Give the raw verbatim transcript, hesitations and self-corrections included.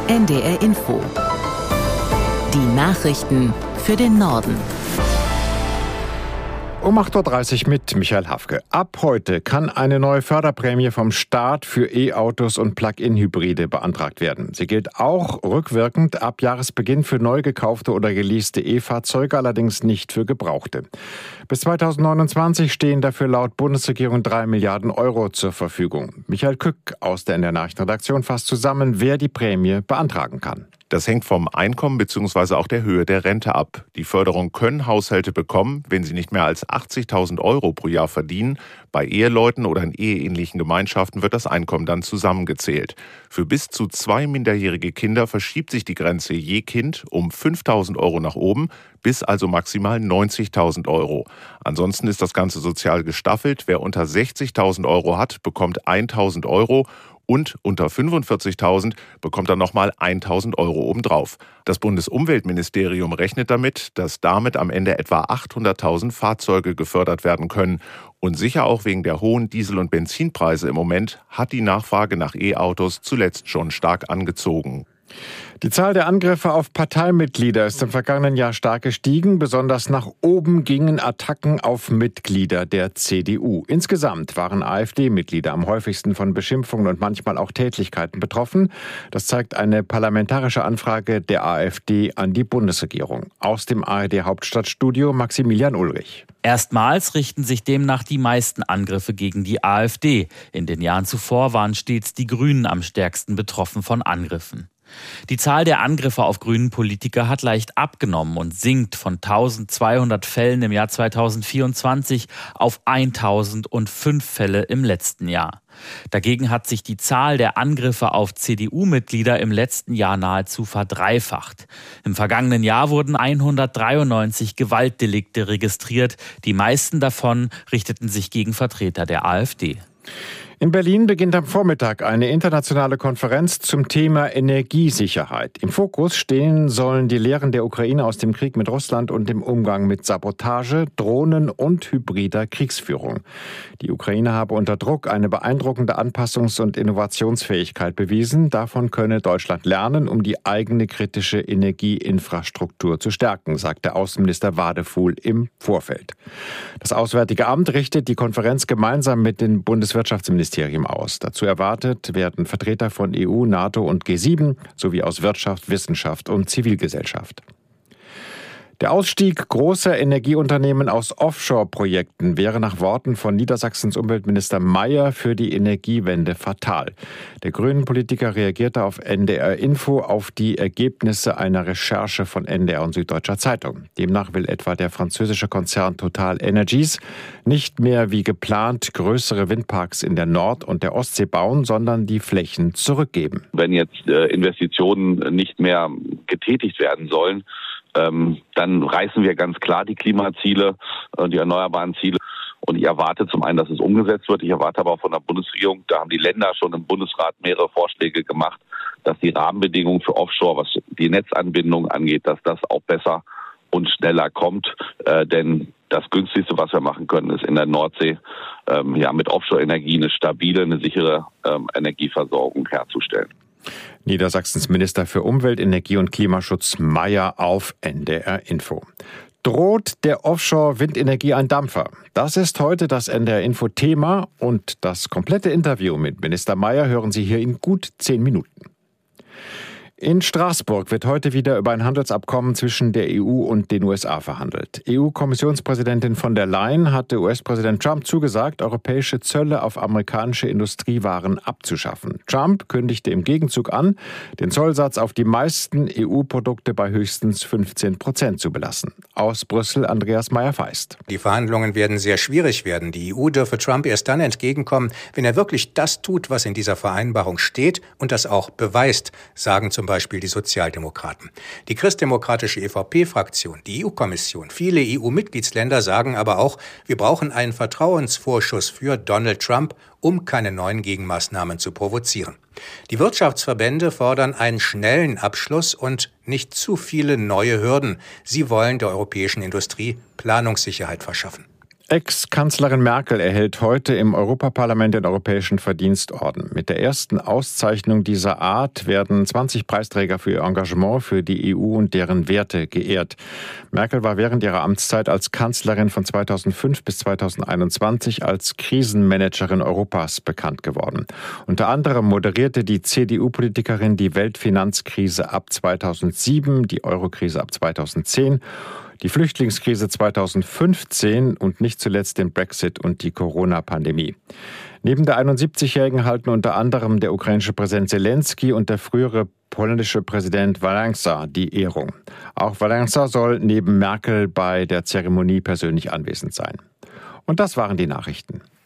N D R Info. Die Nachrichten für den Norden. Um acht Uhr dreißig mit Michael Hafke. Ab heute kann eine neue Förderprämie vom Staat für E-Autos und Plug-in-Hybride beantragt werden. Sie gilt auch rückwirkend ab Jahresbeginn für neu gekaufte oder geleaste E-Fahrzeuge, allerdings nicht für gebrauchte. Bis zweitausendneunundzwanzig stehen dafür laut Bundesregierung drei Milliarden Euro zur Verfügung. Michael Kück aus der N D R Nachrichtenredaktion fasst zusammen, wer die Prämie beantragen kann. Das hängt vom Einkommen bzw. auch der Höhe der Rente ab. Die Förderung können Haushalte bekommen, wenn sie nicht mehr als achtzigtausend Euro pro Jahr verdienen. Bei Eheleuten oder in eheähnlichen Gemeinschaften wird das Einkommen dann zusammengezählt. Für bis zu zwei minderjährige Kinder verschiebt sich die Grenze je Kind um fünftausend Euro nach oben, bis also maximal neunzigtausend Euro. Ansonsten ist das Ganze sozial gestaffelt. Wer unter sechzigtausend Euro hat, bekommt tausend Euro. Und unter fünfundvierzigtausend bekommt er nochmal tausend Euro obendrauf. Das Bundesumweltministerium rechnet damit, dass damit am Ende etwa achthunderttausend Fahrzeuge gefördert werden können. Und sicher auch wegen der hohen Diesel- und Benzinpreise im Moment hat die Nachfrage nach E-Autos zuletzt schon stark angezogen. Die Zahl der Angriffe auf Parteimitglieder ist im vergangenen Jahr stark gestiegen. Besonders nach oben gingen Attacken auf Mitglieder der C D U. Insgesamt waren AfD-Mitglieder am häufigsten von Beschimpfungen und manchmal auch Tätlichkeiten betroffen. Das zeigt eine parlamentarische Anfrage der AfD an die Bundesregierung. Aus dem A R D-Hauptstadtstudio Maximilian Ulrich. Erstmals richten sich demnach die meisten Angriffe gegen die AfD. In den Jahren zuvor waren stets die Grünen am stärksten betroffen von Angriffen. Die Zahl der Angriffe auf grünen Politiker hat leicht abgenommen und sinkt von eintausendzweihundert Fällen im Jahr zweitausendvierundzwanzig auf eintausendfünf Fälle im letzten Jahr. Dagegen hat sich die Zahl der Angriffe auf C D U-Mitglieder im letzten Jahr nahezu verdreifacht. Im vergangenen Jahr wurden hundertdreiundneunzig Gewaltdelikte registriert. Die meisten davon richteten sich gegen Vertreter der AfD. In Berlin beginnt am Vormittag eine internationale Konferenz zum Thema Energiesicherheit. Im Fokus stehen sollen die Lehren der Ukraine aus dem Krieg mit Russland und dem Umgang mit Sabotage, Drohnen und hybrider Kriegsführung. Die Ukraine habe unter Druck eine beeindruckende Anpassungs- und Innovationsfähigkeit bewiesen. Davon könne Deutschland lernen, um die eigene kritische Energieinfrastruktur zu stärken, sagte Außenminister Wadefuhl im Vorfeld. Das Auswärtige Amt richtet die Konferenz gemeinsam mit dem Bundeswirtschaftsministerium aus. Dazu erwartet werden Vertreter von E U, NATO und G sieben sowie aus Wirtschaft, Wissenschaft und Zivilgesellschaft. Der Ausstieg großer Energieunternehmen aus Offshore-Projekten wäre nach Worten von Niedersachsens Umweltminister Mayer für die Energiewende fatal. Der Grünen-Politiker reagierte auf N D R Info auf die Ergebnisse einer Recherche von N D R und Süddeutscher Zeitung. Demnach will etwa der französische Konzern Total Energies nicht mehr wie geplant größere Windparks in der Nord- und der Ostsee bauen, sondern die Flächen zurückgeben. Wenn jetzt äh, Investitionen nicht mehr getätigt werden sollen, Ähm, dann reißen wir ganz klar die Klimaziele, äh, die erneuerbaren Ziele. Und ich erwarte zum einen, dass es umgesetzt wird. Ich erwarte aber auch von der Bundesregierung, da haben die Länder schon im Bundesrat mehrere Vorschläge gemacht, dass die Rahmenbedingungen für Offshore, was die Netzanbindung angeht, dass das auch besser und schneller kommt. Äh, denn das Günstigste, was wir machen können, ist in der Nordsee ähm, ja mit Offshore-Energie eine stabile, eine sichere ähm, Energieversorgung herzustellen. Niedersachsens Minister für Umwelt, Energie und Klimaschutz Mayer auf N D R Info. Droht der Offshore-Windenergie ein Dampfer? Das ist heute das N D R Info Thema und das komplette Interview mit Minister Mayer hören Sie hier in gut zehn Minuten. In Straßburg wird heute wieder über ein Handelsabkommen zwischen der E U und den U S A verhandelt. E U-Kommissionspräsidentin von der Leyen hatte U S-Präsident Trump zugesagt, europäische Zölle auf amerikanische Industriewaren abzuschaffen. Trump kündigte im Gegenzug an, den Zollsatz auf die meisten E U-Produkte bei höchstens fünfzehn Prozent zu belassen. Aus Brüssel Andreas Meyer-Feist. Die Verhandlungen werden sehr schwierig werden. Die E U dürfe Trump erst dann entgegenkommen, wenn er wirklich das tut, was in dieser Vereinbarung steht und das auch beweist, sagen zum Beispiel die Sozialdemokraten. Die christdemokratische E V P-Fraktion, die E U-Kommission, viele E U-Mitgliedsländer sagen aber auch, wir brauchen einen Vertrauensvorschuss für Donald Trump, um keine neuen Gegenmaßnahmen zu provozieren. Die Wirtschaftsverbände fordern einen schnellen Abschluss und nicht zu viele neue Hürden. Sie wollen der europäischen Industrie Planungssicherheit verschaffen. Ex-Kanzlerin Merkel erhält heute im Europaparlament den Europäischen Verdienstorden. Mit der ersten Auszeichnung dieser Art werden zwanzig Preisträger für ihr Engagement für die E U und deren Werte geehrt. Merkel war während ihrer Amtszeit als Kanzlerin von zweitausendfünf bis zweitausendeinundzwanzig als Krisenmanagerin Europas bekannt geworden. Unter anderem moderierte die C D U-Politikerin die Weltfinanzkrise ab zweitausendsieben, die Eurokrise ab zweitausendzehn, die Flüchtlingskrise zweitausendfünfzehn und nicht zuletzt den Brexit und die Corona-Pandemie. Neben der einundsiebzigjährigen halten unter anderem der ukrainische Präsident Zelensky und der frühere polnische Präsident Wałęsa die Ehrung. Auch Wałęsa soll neben Merkel bei der Zeremonie persönlich anwesend sein. Und das waren die Nachrichten.